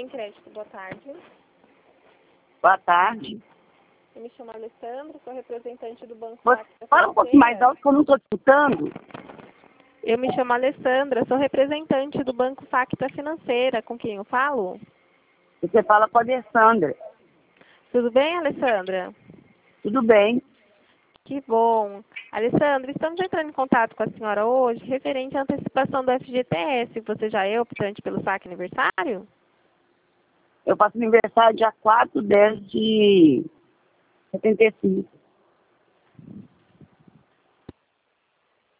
Bem Crédito, boa tarde. Boa tarde. Eu me chamo Alessandra, sou representante do Banco Você Facta fala um pouquinho mais alto que eu não estou escutando. Eu me chamo Alessandra, sou representante do Banco Facta Financeira. Com quem eu falo? Você fala com a Alessandra. Tudo bem, Alessandra? Tudo bem? Que bom. Alessandra, estamos entrando em contato com a senhora hoje referente à antecipação do FGTS. Você já é optante pelo saque aniversário? Eu faço aniversário dia 4/10/75.